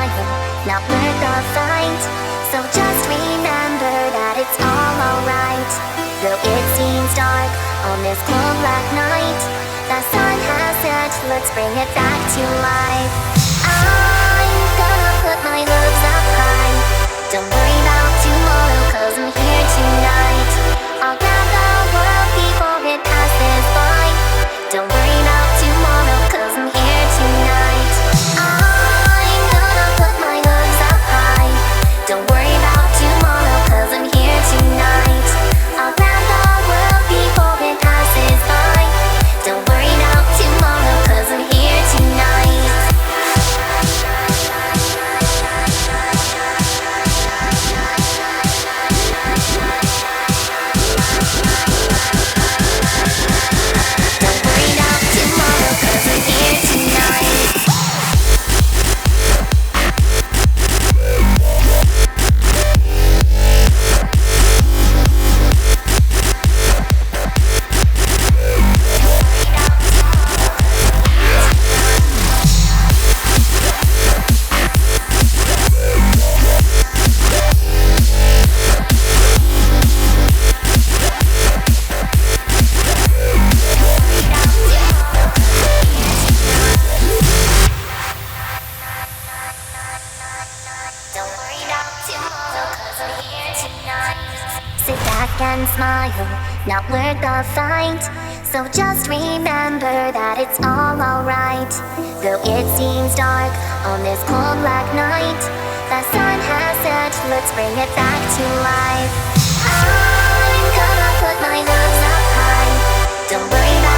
smile, not worth the fight. So just remember that it's all alright. Though it seems dark on this cold black night, the sun has set, let's bring it back to life. I'm gonna put my hopes up high. Don't worry about tomorrow, cause I'm here tonight. I'll grab the world before it passes by. Don't worry about tomorrow, cause I'm here tonight. I'm gonna put my hopes up high. Don't worry about tomorrow, cause I'm here tonight. I'll grab the world before it passes by. Don't worry about tomorrow, cause I'm here tonight. Don't worry about tomorrow, cause I'm here tonight. Don't worry about tomorrow, cause I'm here tonight. Sit back and smile, not worth the fight. So just remember that it's all alright. Though it seems dark on this cold black night, the sun has set, let's bring it back to life. I'm gonna put my hopes up high. Don't worry about